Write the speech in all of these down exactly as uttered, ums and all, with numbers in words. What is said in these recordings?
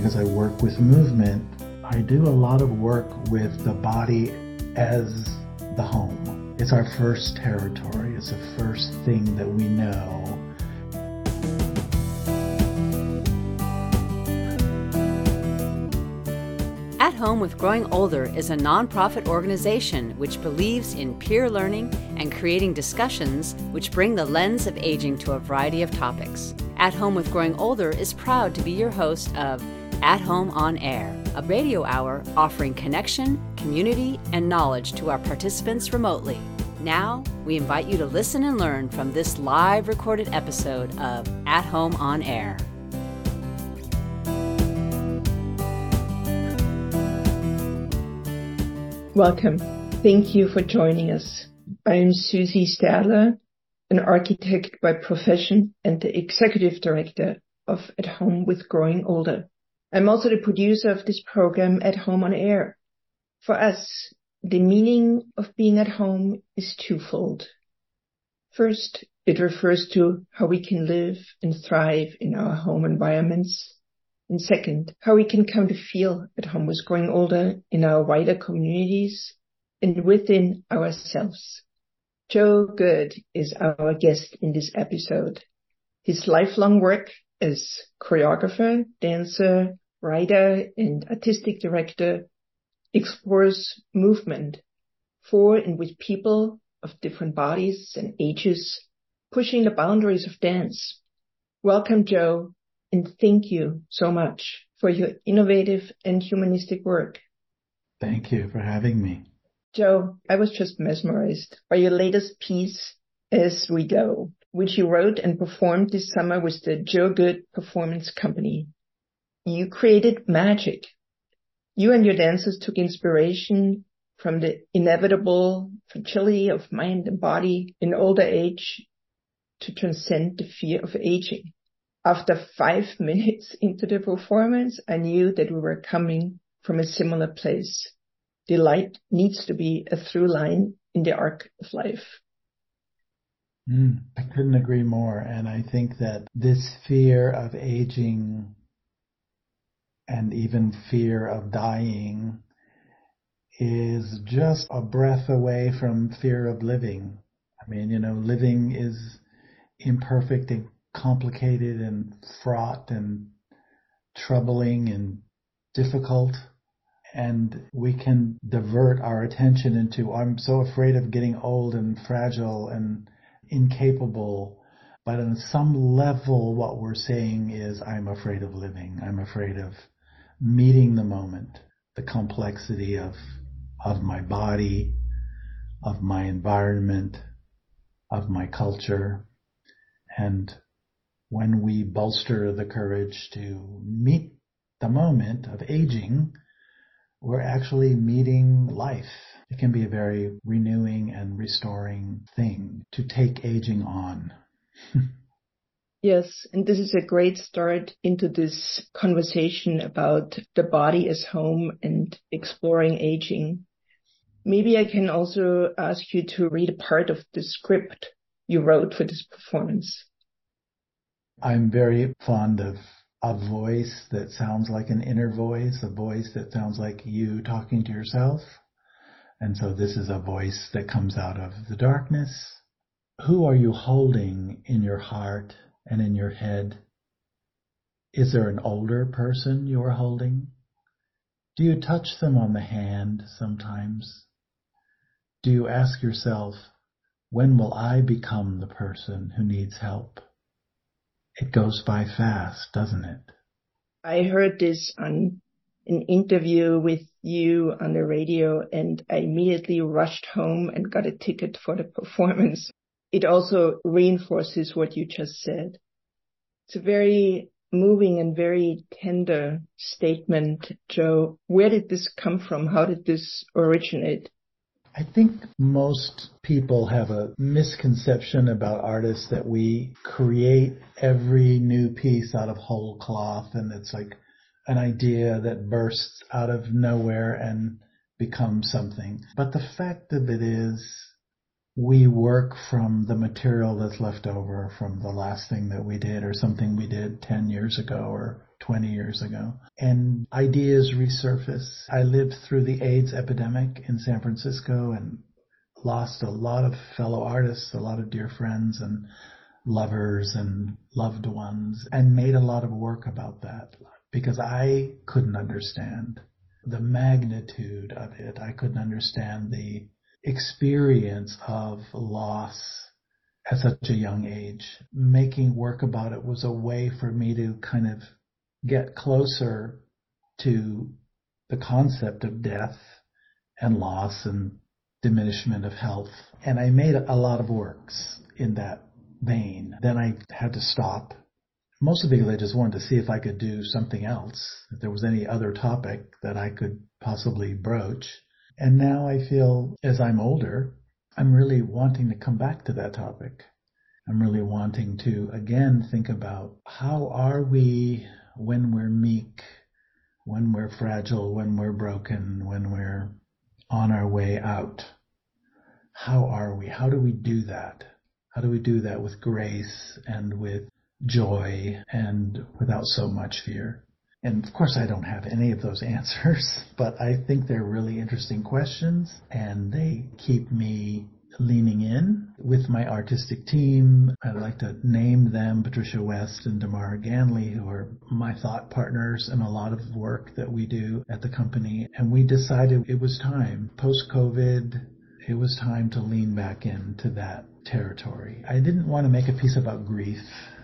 because I work with movement, I do a lot of work with the body as the home. It's our first territory. It's the first thing that we know. At Home with Growing Older is a nonprofit organization which believes in peer learning and creating discussions which bring the lens of aging to a variety of topics. At Home with Growing Older is proud to be your host of At Home on Air, a radio hour offering connection, community, and knowledge to our participants remotely. Now, we invite you to listen and learn from this live recorded episode of At Home on Air. Welcome. Thank you for joining us. I am Susie Stadler, an architect by profession and the executive director of At Home with Growing Older. I'm also the producer of this program, At Home on Air. For us, the meaning of being at home is twofold. First, it refers to how we can live and thrive in our home environments. And second, how we can come to feel at home with growing older in our wider communities and within ourselves. Joe Good is our guest in this episode. His lifelong work as choreographer, dancer, writer, and artistic director explores movement for and with people of different bodies and ages, pushing the boundaries of dance. Welcome, Joe. And thank you so much for your innovative and humanistic work. Thank you for having me. Joe, I was just mesmerized by your latest piece, As We Go, which you wrote and performed this summer with the Joe Good Performance Company. You created magic. You and your dancers took inspiration from the inevitable fragility of mind and body in older age to transcend the fear of aging. After five minutes into the performance, I knew that we were coming from a similar place. Delight needs to be a through line in the arc of life. Mm, I couldn't agree more. And I think that this fear of aging and even fear of dying is just a breath away from fear of living. I mean, you know, living is imperfect and complicated and fraught and troubling and difficult. And we can divert our attention into, I'm so afraid of getting old and fragile and incapable. But on some level, what we're saying is, I'm afraid of living. I'm afraid of meeting the moment, the complexity of, of my body, of my environment, of my culture. And when we bolster the courage to meet the moment of aging, we're actually meeting life. It can be a very renewing and restoring thing to take aging on. Yes, and this is a great start into this conversation about the body as home and exploring aging. Maybe I can also ask you to read a part of the script you wrote for this performance. I'm very fond of a voice that sounds like an inner voice, a voice that sounds like you talking to yourself. And so this is a voice that comes out of the darkness. Who are you holding in your heart and in your head? Is there an older person you are holding? Do you touch them on the hand sometimes? Do you ask yourself, when will I become the person who needs help? It goes by fast, doesn't it? I heard this on an interview with you on the radio, and I immediately rushed home and got a ticket for the performance. It also reinforces what you just said. It's a very moving and very tender statement, Joe. Where did this come from? How did this originate? I think most people have a misconception about artists that we create every new piece out of whole cloth, and it's like an idea that bursts out of nowhere and becomes something. But the fact of it is, we work from the material that's left over from the last thing that we did or something we did ten years ago or twenty years ago. And ideas resurface. I lived through the AIDS epidemic in San Francisco and lost a lot of fellow artists, a lot of dear friends and lovers and loved ones, and made a lot of work about that because I couldn't understand the magnitude of it. I couldn't understand the experience of loss at such a young age. Making work about it was a way for me to kind of get closer to the concept of death and loss and diminishment of health. And I made a lot of works in that vein. Then I had to stop, mostly because I just wanted to see if I could do something else, if there was any other topic that I could possibly broach. And now I feel, as I'm older, I'm really wanting to come back to that topic. I'm really wanting to, again, think about how are we when we're meek, when we're fragile, when we're broken, when we're on our way out. How are we? How do we do that? How do we do that with grace and with joy and without so much fear? And of course, I don't have any of those answers, but I think they're really interesting questions, and they keep me leaning in with my artistic team. I'd like to name them Patricia West and Damara Ganley, who are my thought partners in a lot of work that we do at the company. And we decided it was time, post-COVID, it was time to lean back into that territory. I didn't want to make a piece about grief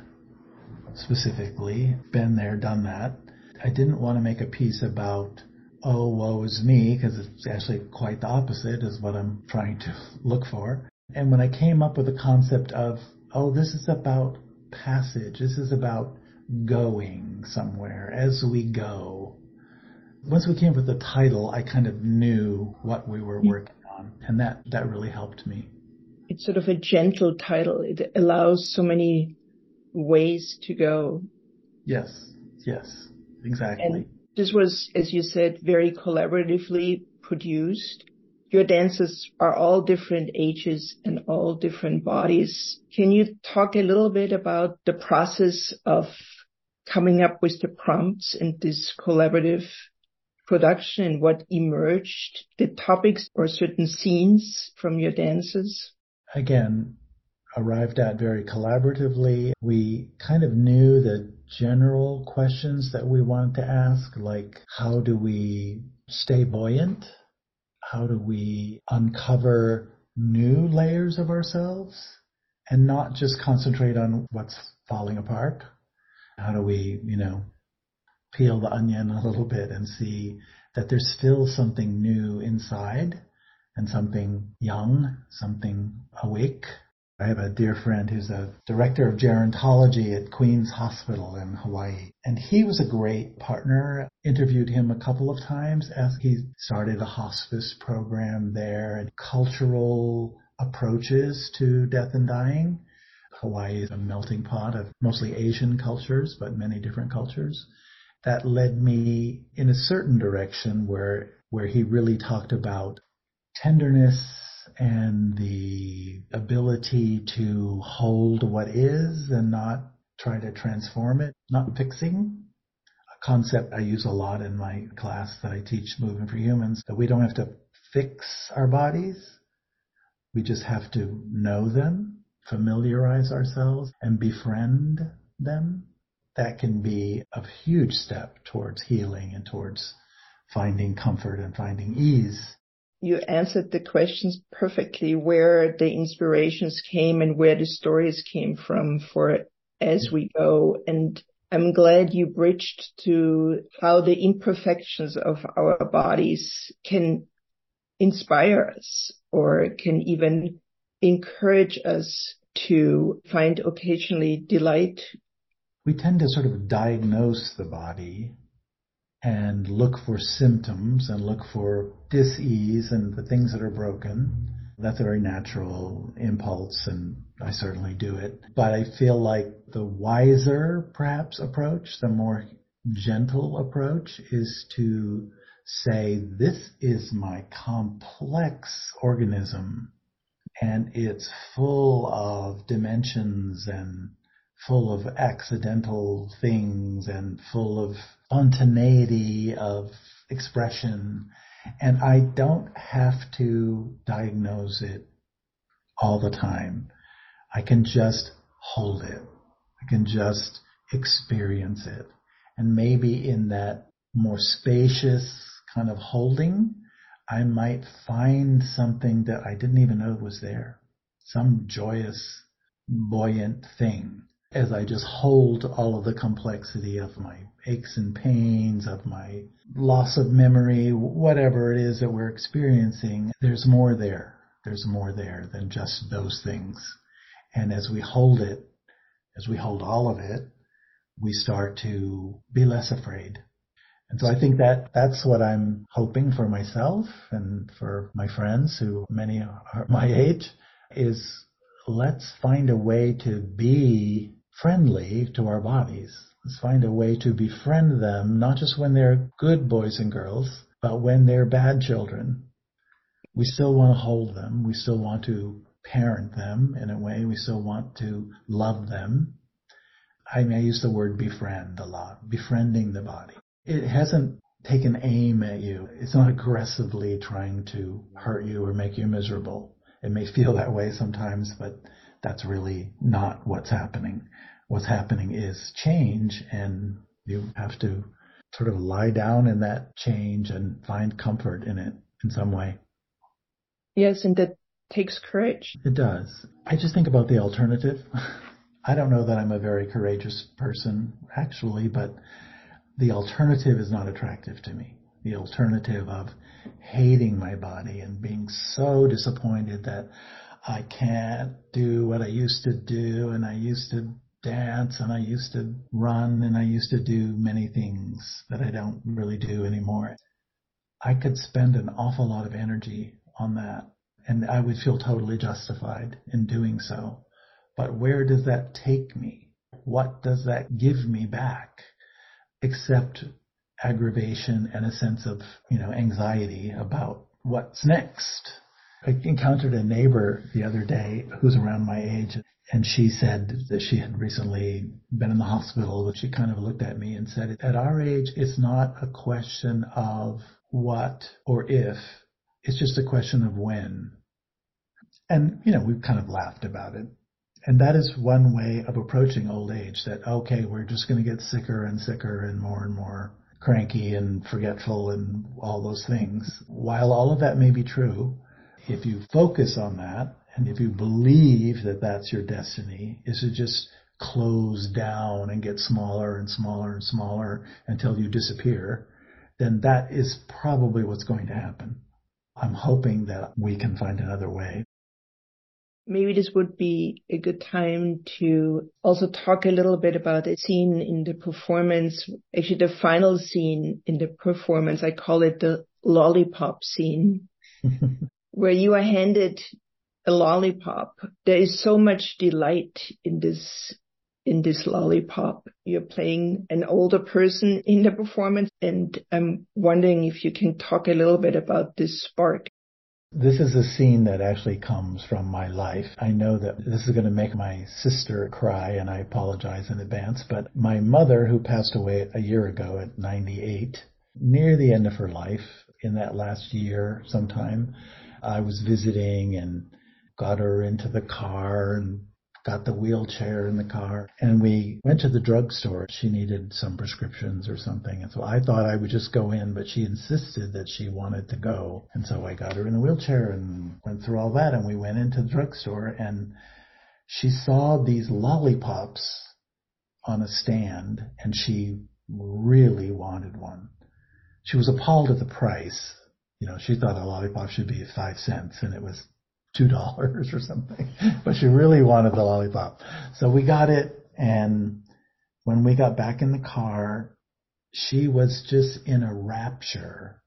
specifically. Been there, done that. I didn't want to make a piece about, oh, woe is me, because it's actually quite the opposite is what I'm trying to look for. And when I came up with the concept of, oh, this is about passage, this is about going somewhere as we go. Once we came up with the title, I kind of knew what we were working on, and that, that really helped me. It's sort of a gentle title. It allows so many ways to go. Yes, yes, exactly. And this was, as you said, very collaboratively produced. Your dancers are all different ages and all different bodies. Can you talk a little bit about the process of coming up with the prompts in this collaborative production and what emerged, the topics or certain scenes from your dances? Again, arrived at very collaboratively. We kind of knew the general questions that we wanted to ask, like how do we stay buoyant? How do we uncover new layers of ourselves and not just concentrate on what's falling apart? How do we, you know, peel the onion a little bit and see that there's still something new inside and something young, something awake? I have a dear friend who's a director of gerontology at Queen's Hospital in Hawaii. And he was a great partner. Interviewed him a couple of times as he started a hospice program there and cultural approaches to death and dying. Hawaii is a melting pot of mostly Asian cultures, but many different cultures. That led me in a certain direction where, where he really talked about tenderness and the ability to hold what is and not try to transform it, not fixing. A concept I use a lot in my class that I teach, Moving for Humans, that we don't have to fix our bodies. We just have to know them, familiarize ourselves, and befriend them. That can be a huge step towards healing and towards finding comfort and finding ease. You answered the questions perfectly, where the inspirations came and where the stories came from for As We Go. And I'm glad you bridged to how the imperfections of our bodies can inspire us or can even encourage us to find occasionally delight. We tend to sort of diagnose the body and look for symptoms and look for dis-ease and the things that are broken. That's a very natural impulse, and I certainly do it. But I feel like the wiser, perhaps, approach, the more gentle approach, is to say, this is my complex organism, and it's full of dimensions and full of accidental things and full of spontaneity of expression. And I don't have to diagnose it all the time. I can just hold it. I can just experience it. And maybe in that more spacious kind of holding, I might find something that I didn't even know was there. Some joyous, buoyant thing as I just hold all of the complexity of my aches and pains, of my loss of memory, whatever it is that we're experiencing. There's more there. There's more there than just those things. And as we hold it, as we hold all of it, we start to be less afraid. And so I think that that's what I'm hoping for myself and for my friends, who many are my age, is let's find a way to be friendly to our bodies. Let's find a way to befriend them, not just when they're good boys and girls, but when they're bad children. We still want to hold them. We still want to parent them in a way. We still want to love them. I may use the word befriend a lot, befriending the body. It hasn't taken aim at you. It's not aggressively trying to hurt you or make you miserable. It may feel that way sometimes, but that's really not what's happening. What's happening is change, and you have to sort of lie down in that change and find comfort in it in some way. Yes, and that takes courage. It does. I just think about the alternative. I don't know that I'm a very courageous person, actually, but the alternative is not attractive to me. The alternative of hating my body and being so disappointed that I can't do what I used to do, and I used to dance, and I used to run, and I used to do many things that I don't really do anymore. I could spend an awful lot of energy on that, and I would feel totally justified in doing so. But where does that take me? What does that give me back? Except aggravation and a sense of, you know, anxiety about what's next. I encountered a neighbor the other day who's around my age, and she said that she had recently been in the hospital, but she kind of looked at me and said, at our age, it's not a question of what or if, it's just a question of when. And, you know, we've kind of laughed about it. And that is one way of approaching old age, that, okay, we're just going to get sicker and sicker and more and more cranky and forgetful and all those things. While all of that may be true, if you focus on that, and if you believe that that's your destiny, is to just close down and get smaller and smaller and smaller until you disappear, then that is probably what's going to happen. I'm hoping that we can find another way. Maybe this would be a good time to also talk a little bit about a scene in the performance, actually the final scene in the performance. I call it the lollipop scene, where you are handed a lollipop. There is so much delight in this, in this lollipop. You're playing an older person in the performance, and I'm wondering if you can talk a little bit about this spark. This is a scene that actually comes from my life. I know that this is going to make my sister cry, and I apologize in advance, but my mother, who passed away a year ago at ninety-eight, near the end of her life, in that last year sometime, I was visiting and got her into the car and got the wheelchair in the car, and we went to the drugstore. She needed some prescriptions or something, and so I thought I would just go in, but she insisted that she wanted to go, and so I got her in the wheelchair and went through all that, and we went into the drugstore, and she saw these lollipops on a stand, and she really wanted one. She was appalled at the price. You know, she thought a lollipop should be five cents, and it was two dollars or something, but she really wanted the lollipop. So we got it, and when we got back in the car, she was just in a rapture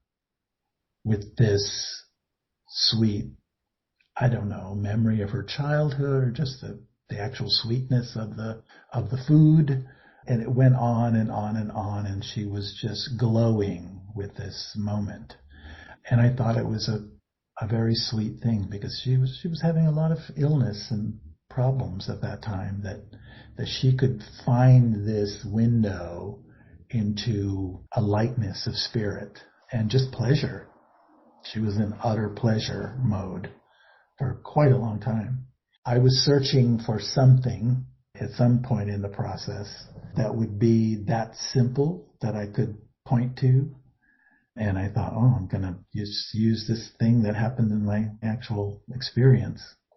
with this sweet, I don't know, memory of her childhood, or just the, the actual sweetness of the of the food. And it went on and on and on, and she was just glowing with this moment. And I thought it was a a very sweet thing, because she was she was having a lot of illness and problems at that time, that that she could find this window into a lightness of spirit and just pleasure. She was in utter pleasure mode for quite a long time. I was searching for something at some point in the process that would be that simple that I could point to. And I thought, oh, I'm going to just use this thing that happened in my actual experience.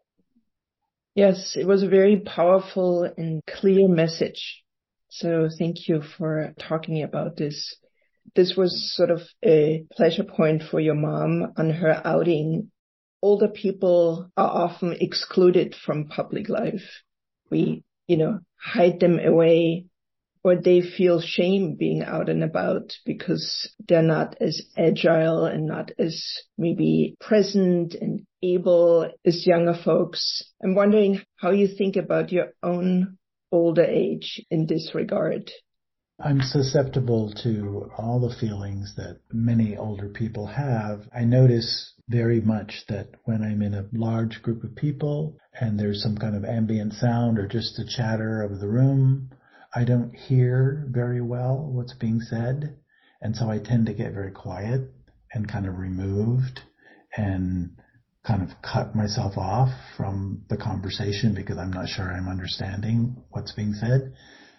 Yes, it was a very powerful and clear message. So thank you for talking about this. This was sort of a pleasure point for your mom on her outing. Older people are often excluded from public life. We, you know, hide them away, or they feel shame being out and about because they're not as agile and not as maybe present and able as younger folks. I'm wondering how you think about your own older age in this regard. I'm susceptible to all the feelings that many older people have. I notice very much that when I'm in a large group of people and there's some kind of ambient sound or just the chatter of the room, I don't hear very well what's being said. And so I tend to get very quiet and kind of removed and kind of cut myself off from the conversation because I'm not sure I'm understanding what's being said.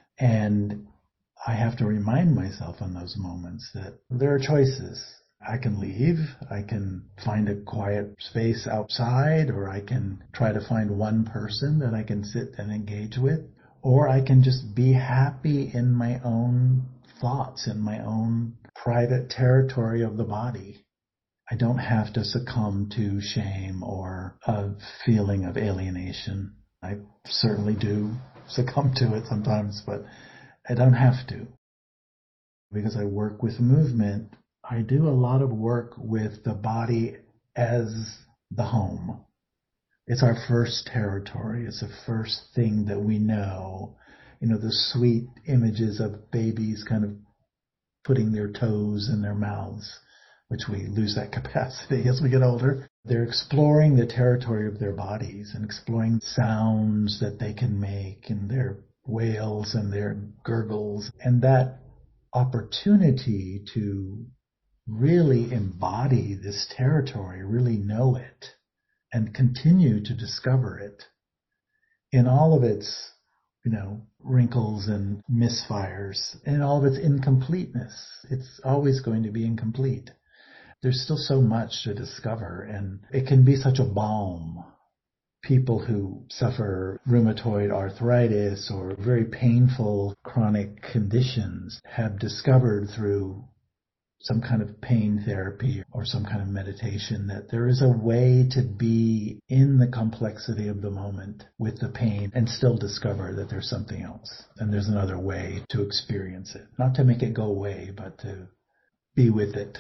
And I have to remind myself in those moments that there are choices. I can leave, I can find a quiet space outside, or I can try to find one person that I can sit and engage with, or I can just be happy in my own thoughts, in my own private territory of the body. I don't have to succumb to shame or a feeling of alienation. I certainly do succumb to it sometimes, but I don't have to. Because I work with movement, I do a lot of work with the body as the home. It's our first territory. It's the first thing that we know. You know, the sweet images of babies kind of putting their toes in their mouths, which we lose that capacity as we get older. They're exploring the territory of their bodies and exploring sounds that they can make and their wails and their gurgles. And that opportunity to really embody this territory, really know it, and continue to discover it in all of its, you know, wrinkles and misfires, in all of its incompleteness. It's always going to be incomplete. There's still so much to discover, and it can be such a balm. People who suffer rheumatoid arthritis or very painful chronic conditions have discovered through some kind of pain therapy or some kind of meditation that there is a way to be in the complexity of the moment with the pain and still discover that there's something else and there's another way to experience it. Not to make it go away, but to be with it.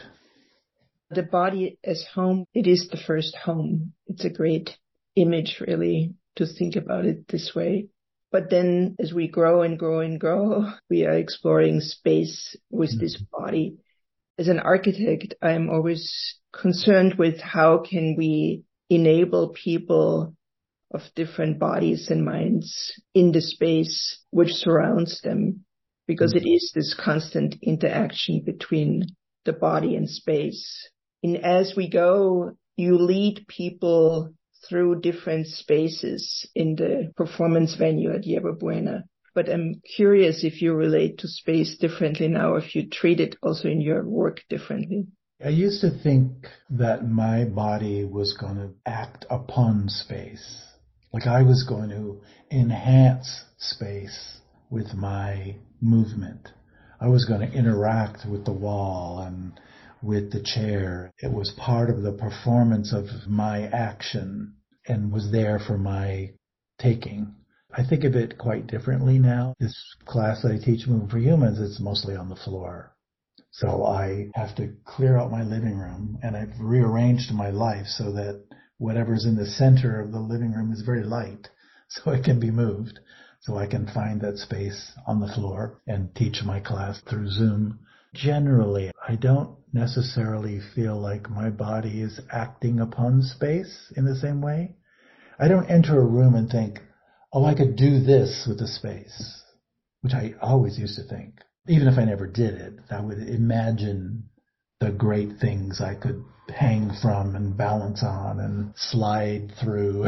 The body as home, it is the first home. It's a great image, really, to think about it this way. But then as we grow and grow and grow, we are exploring space with mm-hmm. this body. As an architect, I'm always concerned with how can we enable people of different bodies and minds in the space which surrounds them, because mm-hmm. it is this constant interaction between the body and space. And as we go, you lead people through different spaces in the performance venue at Yerba Buena. But I'm curious if you relate to space differently now, if you treat it also in your work differently. I used to think that my body was going to act upon space. Like I was going to enhance space with my movement. I was going to interact with the wall and with the chair. It was part of the performance of my action and was there for my taking. I think of it quite differently now. This class that I teach, Movement for Humans, it's mostly on the floor. So I have to clear out my living room, and I've rearranged my life so that whatever's in the center of the living room is very light, so it can be moved. So I can find that space on the floor and teach my class through Zoom. Generally, I don't necessarily feel like my body is acting upon space in the same way. I don't enter a room and think, oh, I could do this with the space, which I always used to think. Even if I never did it, I would imagine the great things I could hang from and balance on and slide through.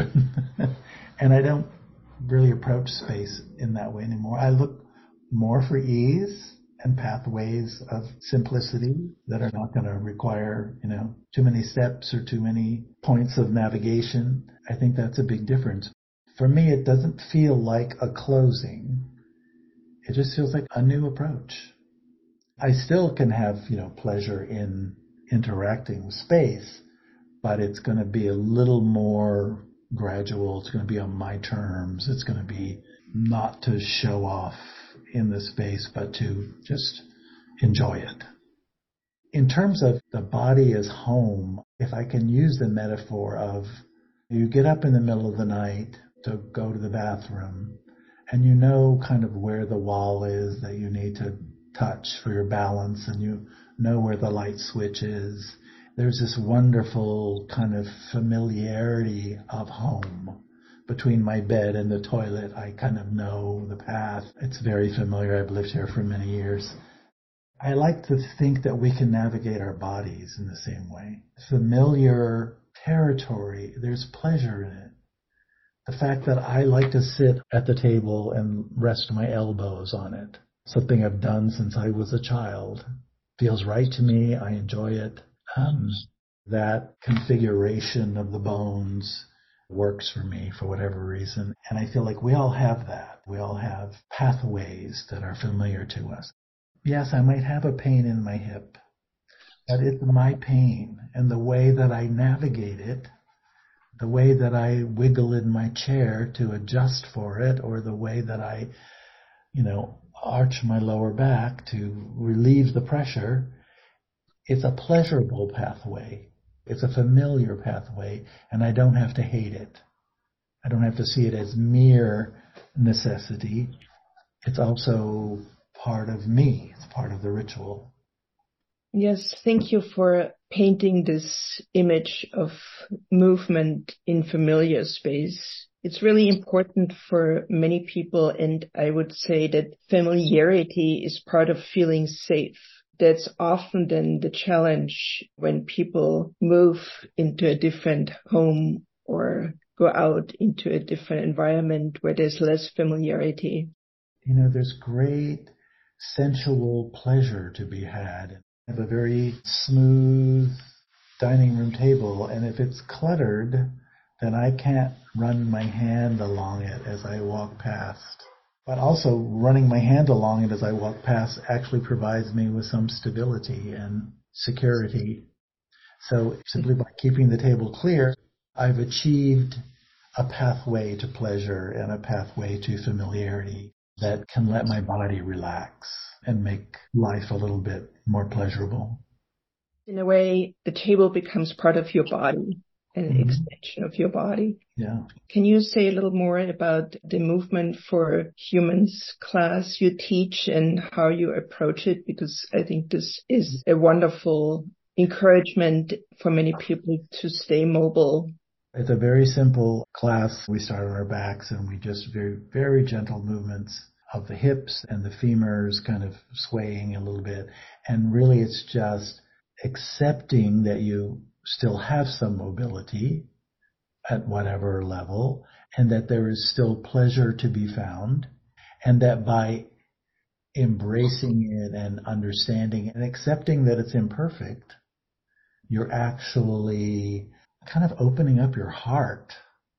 And I don't really approach space in that way anymore. I look more for ease and pathways of simplicity that are not going to require, you know, too many steps or too many points of navigation. I think that's a big difference. For me, it doesn't feel like a closing. It just feels like a new approach. I still can have, you know, pleasure in interacting with space, but it's going to be a little more gradual. It's going to be on my terms. It's going to be not to show off in the space, but to just enjoy it. In terms of the body as home, if I can use the metaphor of you get up in the middle of the night to go to the bathroom, and you know kind of where the wall is that you need to touch for your balance, and you know where the light switch is. There's this wonderful kind of familiarity of home. Between my bed and the toilet, I kind of know the path. It's very familiar. I've lived here for many years. I like to think that we can navigate our bodies in the same way. Familiar territory, there's pleasure in it. The fact that I like to sit at the table and rest my elbows on it, something I've done since I was a child, feels right to me. I enjoy it. Um, that configuration of the bones works for me for whatever reason. And I feel like we all have that. We all have pathways that are familiar to us. Yes, I might have a pain in my hip, but it's my pain, and the way that I navigate it, the way that I wiggle in my chair to adjust for it, or the way that I, you know, arch my lower back to relieve the pressure, it's a pleasurable pathway. It's a familiar pathway, and I don't have to hate it. I don't have to see it as mere necessity. It's also part of me. It's part of the ritual. Yes, thank you for painting this image of movement in familiar space. It's really important for many people, and I would say that familiarity is part of feeling safe. That's often then the challenge when people move into a different home or go out into a different environment where there's less familiarity. You know, there's great sensual pleasure to be had. I have a very smooth dining room table, and if it's cluttered, then I can't run my hand along it as I walk past. But also running my hand along it as I walk past actually provides me with some stability and security. So simply by keeping the table clear, I've achieved a pathway to pleasure and a pathway to familiarity that can let my body relax and make life a little bit more pleasurable. In a way, the table becomes part of your body, an mm-hmm. extension of your body. Yeah. Can you say a little more about the Movement for Humans class you teach and how you approach it? Because I think this is a wonderful encouragement for many people to stay mobile. It's a very simple class. We start on our backs, and we just very, very gentle movements of the hips and the femurs kind of swaying a little bit. And really it's just accepting that you still have some mobility at whatever level, and that there is still pleasure to be found, and that by embracing it and understanding and accepting that it's imperfect, you're actually kind of opening up your heart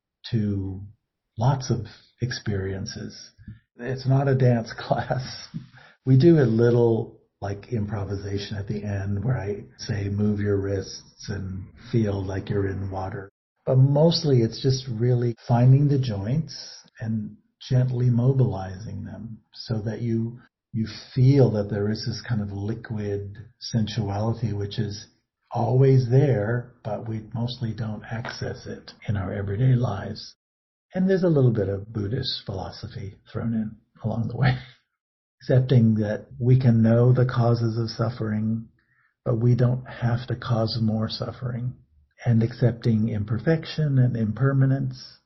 to lots of experiences. It's not a dance class. We do a little like improvisation at the end where I say move your wrists and feel like you're in water. But mostly it's just really finding the joints and gently mobilizing them so that you you feel that there is this kind of liquid sensuality which is always there, but we mostly don't access it in our everyday lives. And there's a little bit of Buddhist philosophy thrown in along the way. Accepting that we can know the causes of suffering, but we don't have to cause more suffering. And accepting imperfection and impermanence,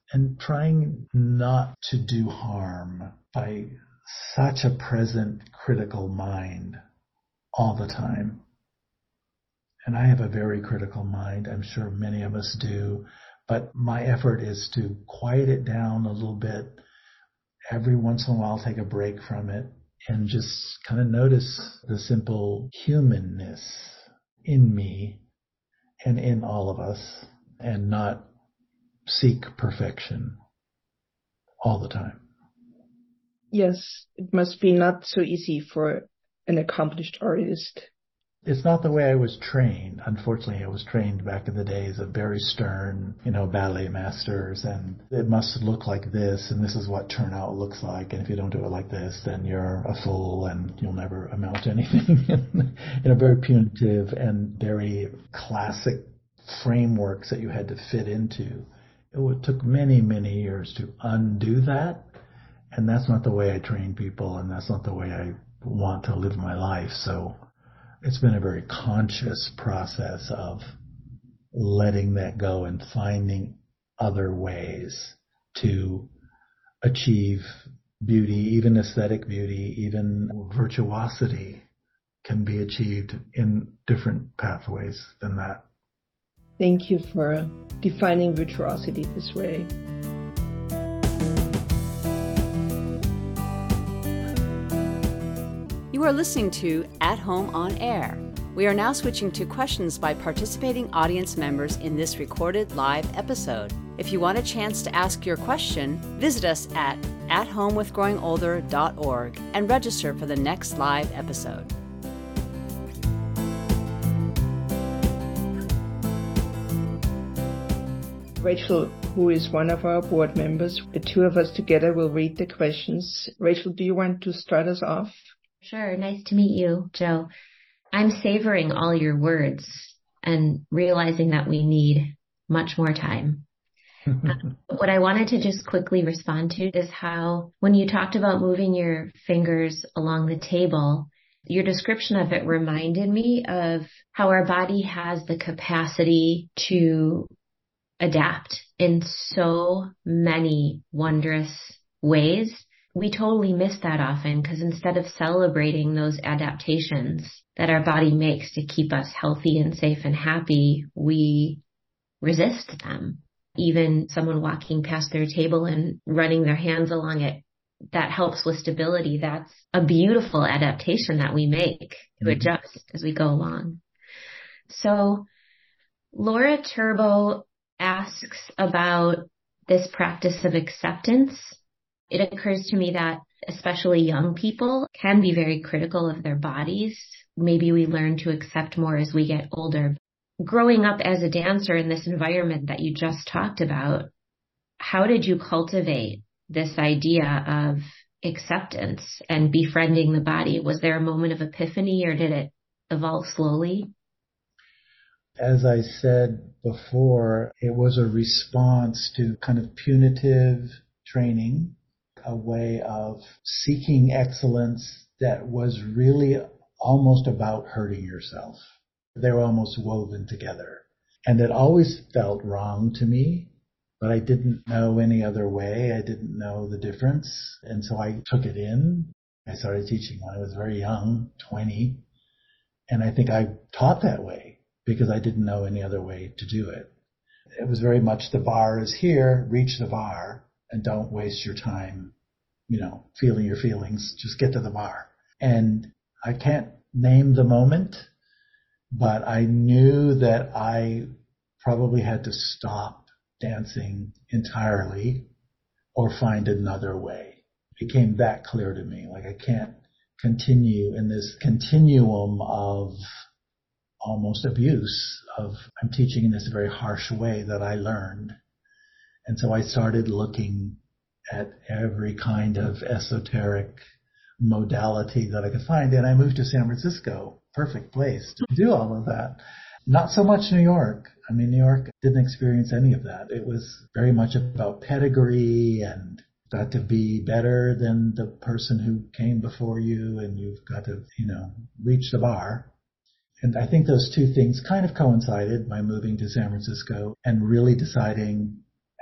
and trying not to do harm by such a present critical mind all the time. And I have a very critical mind. I'm sure many of us do. But my effort is to quiet it down a little bit. Every once in a while, take a break from it and just kind of notice the simple humanness in me and in all of us, and not seek perfection all the time. Yes, it must be not so easy for an accomplished artist. It's not the way I was trained. Unfortunately, I was trained back in the days of very stern, you know, ballet masters, and it must look like this, and this is what turnout looks like, and if you don't do it like this, then you're a fool, and you'll never amount to anything. In a very punitive and very classic frameworks that you had to fit into. It took many, many years to undo that, and that's not the way I train people, and that's not the way I want to live my life. So it's been a very conscious process of letting that go and finding other ways to achieve beauty, even aesthetic beauty, even virtuosity can be achieved in different pathways than that. Thank you for defining virtuosity this way. You are listening to At Home on Air. We are now switching to questions by participating audience members in this recorded live episode. If you want a chance to ask your question, visit us at at home with growing older dot org and register for the next live episode. Rachel, who is one of our board members, the two of us together will read the questions. Rachel, do you want to start us off? Sure. Nice to meet you, Joe. I'm savoring all your words and realizing that we need much more time. um, what I wanted to just quickly respond to is how, when you talked about moving your fingers along the table, your description of it reminded me of how our body has the capacity to adapt in so many wondrous ways. We totally miss that often because instead of celebrating those adaptations that our body makes to keep us healthy and safe and happy, we resist them. Even someone walking past their table and running their hands along it, that helps with stability. That's a beautiful adaptation that we make to adjust as we go along. So Laura Turbo asks about this practice of acceptance. It occurs to me that especially young people can be very critical of their bodies. Maybe we learn to accept more as we get older. Growing up as a dancer in this environment that you just talked about, how did you cultivate this idea of acceptance and befriending the body? Was there a moment of epiphany or did it evolve slowly? As I said before, it was a response to kind of punitive training, a way of seeking excellence that was really almost about hurting yourself. They were almost woven together. And it always felt wrong to me, but I didn't know any other way. I didn't know the difference. And so I took it in. I started teaching when I was very young, twenty. And I think I taught that way because I didn't know any other way to do it. It was very much the bar is here, reach the bar, and don't waste your time, you know, feeling your feelings. Just get to the bar. And I can't name the moment, but I knew that I probably had to stop dancing entirely or find another way. It became that clear to me. Like I can't continue in this continuum of almost abuse of I'm teaching in this very harsh way that I learned. And so I started looking at every kind of esoteric modality that I could find. And I moved to San Francisco, perfect place to do all of that. Not so much New York. I mean, New York didn't experience any of that. It was very much about pedigree and got to be better than the person who came before you, and you've got to, you know, reach the bar. And I think those two things kind of coincided by moving to San Francisco and really deciding,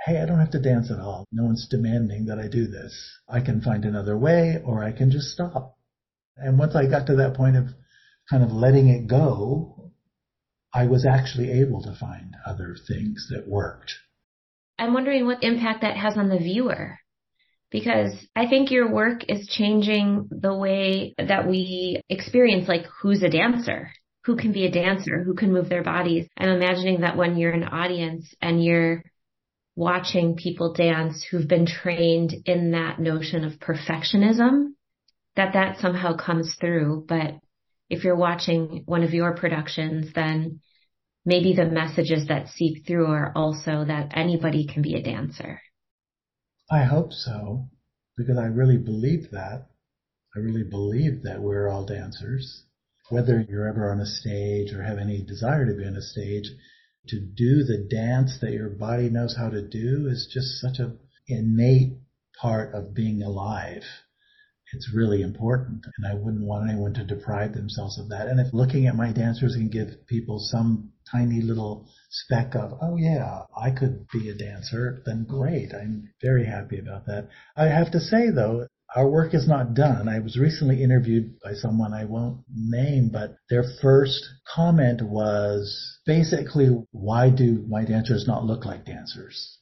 hey, I don't have to dance at all. No one's demanding that I do this. I can find another way, or I can just stop. And once I got to that point of kind of letting it go, I was actually able to find other things that worked. I'm wondering what impact that has on the viewer, because I think your work is changing the way that we experience, like, who's a dancer, who can be a dancer, who can move their bodies. I'm imagining that when you're an audience and you're watching people dance who've been trained in that notion of perfectionism, that that somehow comes through. But if you're watching one of your productions, then maybe the messages that seep through are also that anybody can be a dancer. I hope so, because I really believe that. I really believe that we're all dancers. Whether you're ever on a stage or have any desire to be on a stage, to do the dance that your body knows how to do is just such an innate part of being alive. It's really important, and I wouldn't want anyone to deprive themselves of that. And if looking at my dancers can give people some tiny little speck of, oh yeah, I could be a dancer, then great. I'm very happy about that. I have to say, though, our work is not done. I was recently interviewed by someone I won't name, but their first comment was basically, why do my dancers not look like dancers?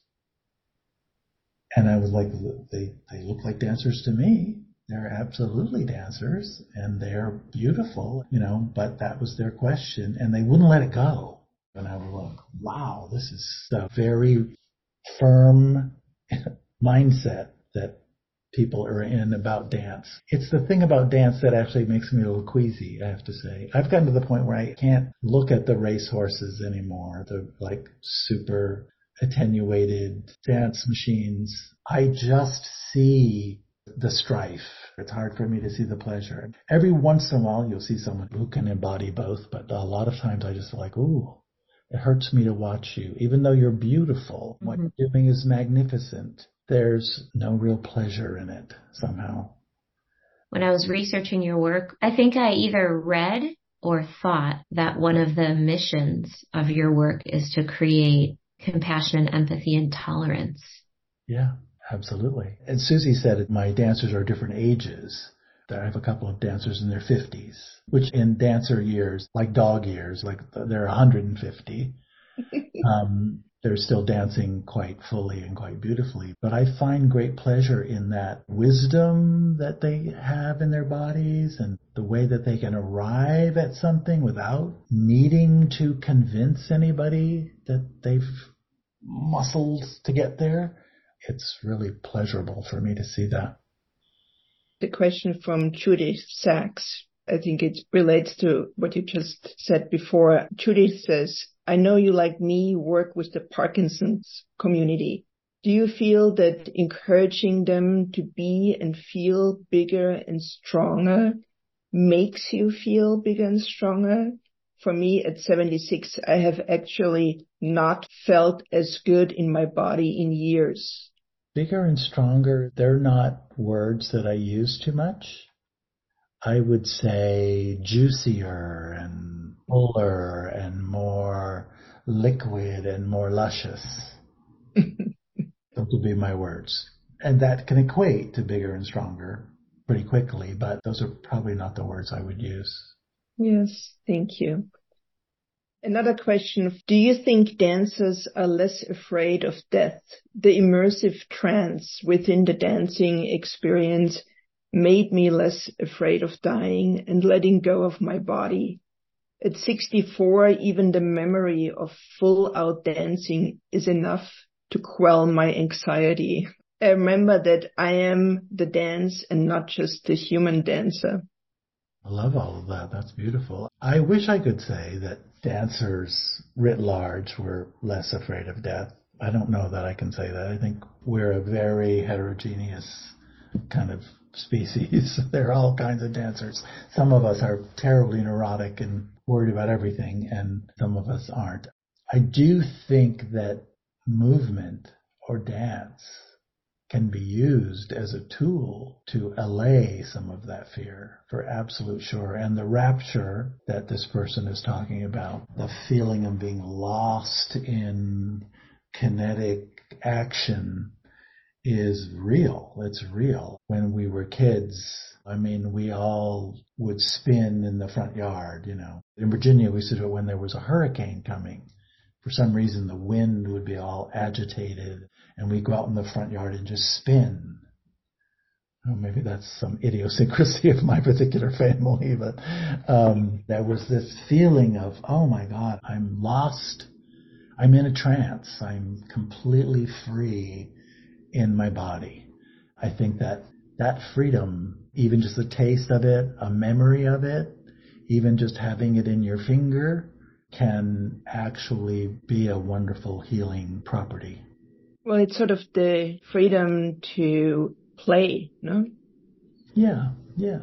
And I was like, they, they look like dancers to me. They're absolutely dancers, and they're beautiful, you know, but that was their question, and they wouldn't let it go. And I was like, wow, this is a very firm mindset that people are in about dance. It's the thing about dance that actually makes me a little queasy, I have to say. I've gotten to the point where I can't look at the race horses anymore, the like super attenuated dance machines. I just see the strife. It's hard for me to see the pleasure. Every once in a while you'll see someone who can embody both, but a lot of times I just feel like, ooh, it hurts me to watch you. Even though you're beautiful, mm-hmm. what you're doing is magnificent. There's no real pleasure in it somehow. When I was researching your work, I think I either read or thought that one of the missions of your work is to create compassion and empathy and tolerance. Yeah, absolutely. And Susie said my dancers are different ages. I have a couple of dancers in their fifties, which in dancer years, like dog years, like they're one hundred fifty. um, they're still dancing quite fully and quite beautifully. But I find great pleasure in that wisdom that they have in their bodies and the way that they can arrive at something without needing to convince anybody that they've muscled to get there. It's really pleasurable for me to see that. The question from Judith Sachs, I think it relates to what you just said before. Judith says, I know you, like me, work with the Parkinson's community. Do you feel that encouraging them to be and feel bigger and stronger makes you feel bigger and stronger? For me, at seventy-six, I have actually not felt as good in my body in years. Bigger and stronger, they're not words that I use too much. I would say juicier and fuller and more liquid and more luscious. Those would be my words. And that can equate to bigger and stronger pretty quickly, but those are probably not the words I would use. Yes, thank you. Another question. Do you think dancers are less afraid of death? The immersive trance within the dancing experience made me less afraid of dying and letting go of my body. At sixty-four, even the memory of full-out dancing is enough to quell my anxiety. I remember that I am the dance and not just the human dancer. I love all of that. That's beautiful. I wish I could say that dancers writ large were less afraid of death. I don't know that I can say that. I think we're a very heterogeneous kind of species. There are all kinds of dancers. Some of us are terribly neurotic and worried about everything, and some of us aren't. I do think that movement or dance can be used as a tool to allay some of that fear, for absolute sure. And the rapture that this person is talking about, the feeling of being lost in kinetic action is real. It's real. When we were kids, I mean, we all would spin in the front yard, you know. In Virginia, we used to do it when there was a hurricane coming. For some reason, the wind would be all agitated, and we'd go out in the front yard and just spin. Oh, maybe that's some idiosyncrasy of my particular family, but um, there was this feeling of, oh my God, I'm lost. I'm in a trance. I'm completely free in my body. I think that that freedom, even just a taste of it, a memory of it, even just having it in your finger, can actually be a wonderful healing property. Well, it's sort of the freedom to play, no? Yeah, yeah.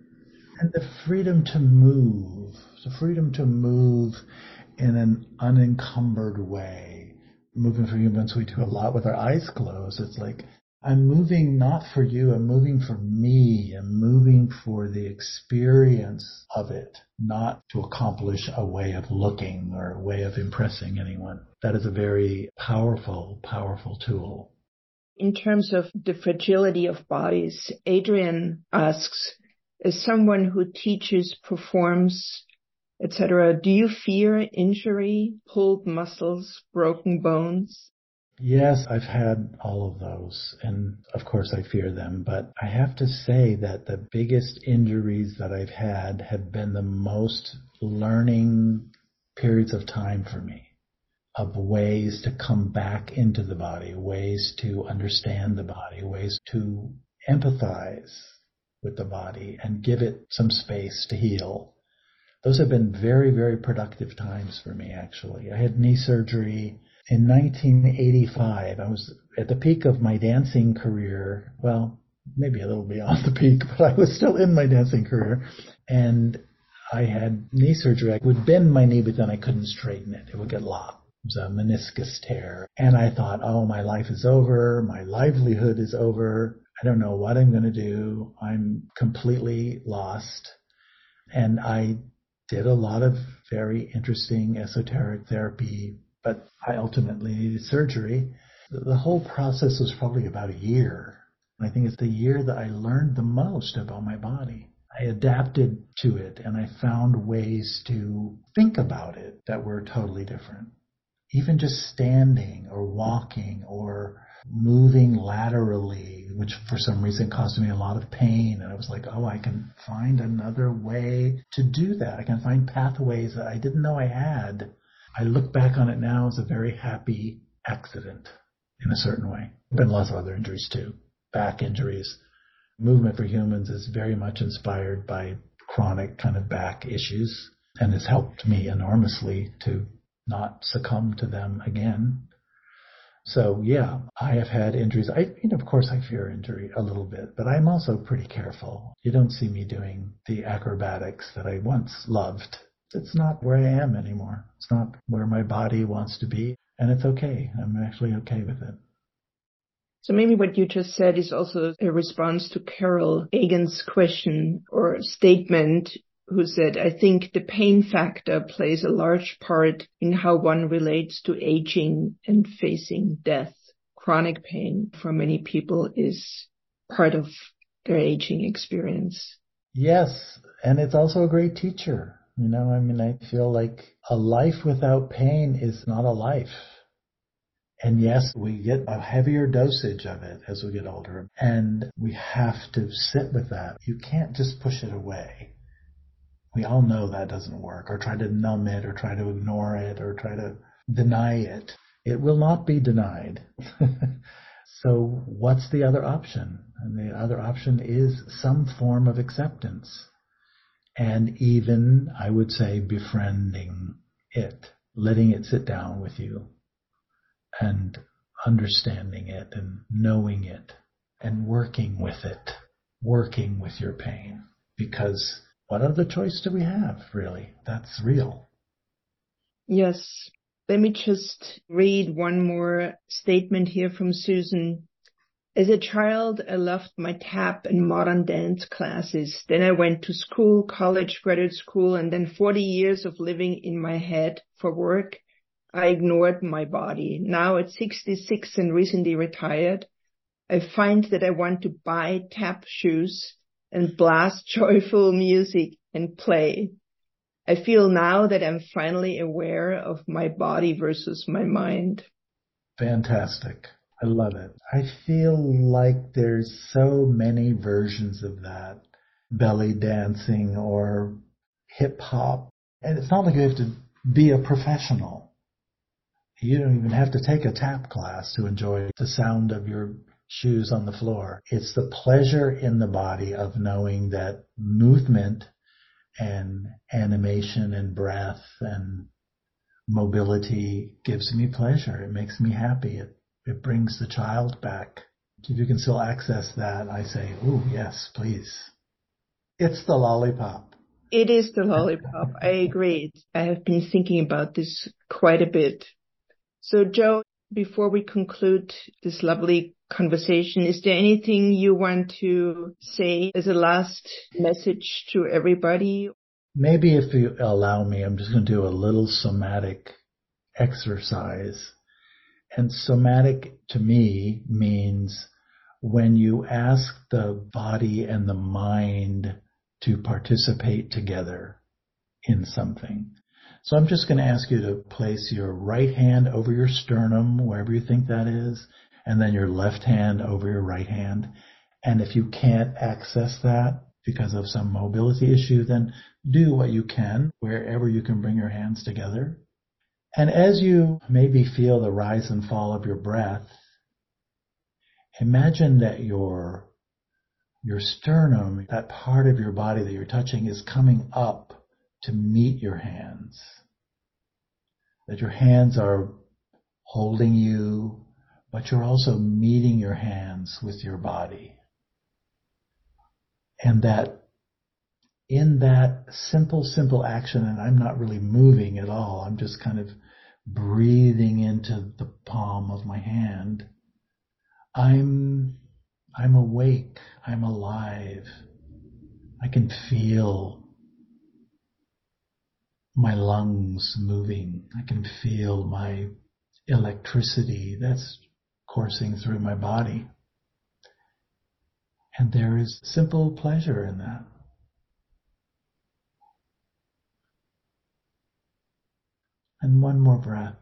And the freedom to move, the freedom to move in an unencumbered way. Moving for humans, we do a lot with our eyes closed. It's like, I'm moving not for you, I'm moving for me. I'm moving for the experience of it, not to accomplish a way of looking or a way of impressing anyone. That is a very powerful, powerful tool. In terms of the fragility of bodies, Adrian asks, as someone who teaches, performs, et cetera, do you fear injury, pulled muscles, broken bones? Yes, I've had all of those, and of course I fear them, but I have to say that the biggest injuries that I've had have been the most learning periods of time for me, of ways to come back into the body, ways to understand the body, ways to empathize with the body and give it some space to heal. Those have been very, very productive times for me, actually. I had knee surgery in nineteen eighty-five. I was at the peak of my dancing career. Well, maybe a little beyond the peak, but I was still in my dancing career. And I had knee surgery. I would bend my knee, but then I couldn't straighten it. It would get locked. It was a meniscus tear. And I thought, oh, my life is over. My livelihood is over. I don't know what I'm going to do. I'm completely lost. And I did a lot of very interesting esoteric therapy, but I ultimately needed surgery. The whole process was probably about a year. I think it's the year that I learned the most about my body. I adapted to it, and I found ways to think about it that were totally different. Even just standing or walking or moving laterally, which for some reason caused me a lot of pain. And I was like, oh, I can find another way to do that. I can find pathways that I didn't know I had. I look back on it now as a very happy accident in a certain way. There have been lots of other injuries too, back injuries. Movement for Humans is very much inspired by chronic kind of back issues and has helped me enormously to not succumb to them again. So yeah, I have had injuries. I, you know, of course I fear injury a little bit, but I'm also pretty careful. You don't see me doing the acrobatics that I once loved. It's not where I am anymore. It's not where my body wants to be, and it's okay. I'm actually okay with it. So maybe what you just said is also a response to Carol Egan's question or statement, who said, I think the pain factor plays a large part in how one relates to aging and facing death. Chronic pain for many people is part of their aging experience. Yes, and it's also a great teacher. You know, I mean, I feel like a life without pain is not a life. And yes, we get a heavier dosage of it as we get older, and we have to sit with that. You can't just push it away. We all know that doesn't work, or try to numb it, or try to ignore it, or try to deny it. It will not be denied. So what's the other option? And the other option is some form of acceptance. And even, I would say, befriending it, letting it sit down with you, and understanding it, and knowing it, and working with it, working with your pain. Because what other choice do we have, really? That's real. Yes. Let me just read one more statement here from Susan. As a child, I loved my tap and modern dance classes. Then I went to school, college, graduate school, and then forty years of living in my head for work. I ignored my body. Now at sixty-six and recently retired, I find that I want to buy tap shoes and blast joyful music and play. I feel now that I'm finally aware of my body versus my mind. Fantastic. I love it. I feel like there's so many versions of that. Belly dancing or hip hop. And it's not like you have to be a professional. You don't even have to take a tap class to enjoy the sound of your shoes on the floor. It's the pleasure in the body of knowing that movement and animation and breath and mobility gives me pleasure. It makes me happy. It, it brings the child back. If you can still access that, I say, ooh, yes, please. It's the lollipop. It is the lollipop. I agree. I have been thinking about this quite a bit. So, Joe, before we conclude this lovely conversation, is there anything you want to say as a last message to everybody? Maybe if you allow me, I'm just going to do a little somatic exercise. And somatic to me means when you ask the body and the mind to participate together in something. So I'm just going to ask you to place your right hand over your sternum, wherever you think that is, and then your left hand over your right hand. And if you can't access that because of some mobility issue, then do what you can wherever you can bring your hands together. And as you maybe feel the rise and fall of your breath, imagine that your your sternum, that part of your body that you're touching, is coming up to meet your hands. That your hands are holding you, but you're also meeting your hands with your body. And that in that simple, simple action, and I'm not really moving at all, I'm just kind of breathing into the palm of my hand, I'm I'm awake, I'm alive. I can feel my lungs moving. I can feel my electricity that's coursing through my body. And there is simple pleasure in that. And one more breath.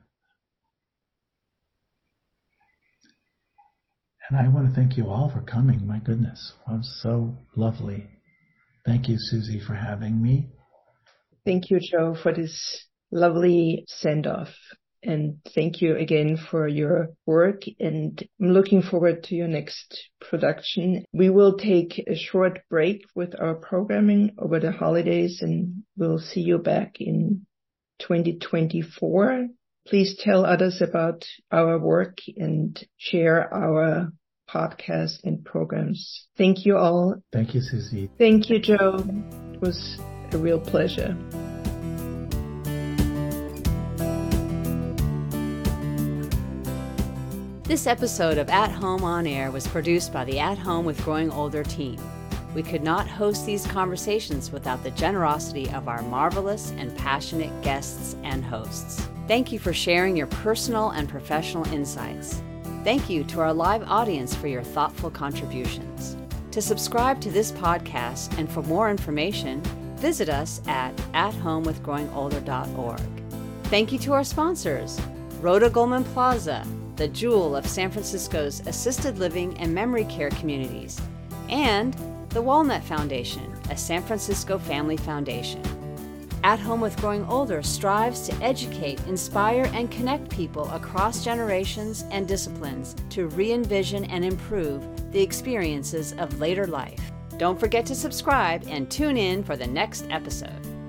And I want to thank you all for coming. My goodness, it was so lovely. Thank you, Susie, for having me. Thank you, Joe, for this lovely send-off. And thank you again for your work. And I'm looking forward to your next production. We will take a short break with our programming over the holidays, and we'll see you back in twenty twenty-four. Please tell others about our work and share our podcast and programs. Thank you all. Thank you, Susie. Thank you, Joe. It was a real pleasure. This episode of At Home On Air was produced by the At Home with Growing Older team. We could not host these conversations without the generosity of our marvelous and passionate guests and hosts. Thank you for sharing your personal and professional insights. Thank you to our live audience for your thoughtful contributions. To subscribe to this podcast and for more information, visit us at at home with growing older dot org. Thank you to our sponsors, Rhoda Goldman Plaza, the jewel of San Francisco's assisted living and memory care communities, and the Walnut Foundation, a San Francisco family foundation. At Home with Growing Older strives to educate, inspire, and connect people across generations and disciplines to re-envision and improve the experiences of later life. Don't forget to subscribe and tune in for the next episode.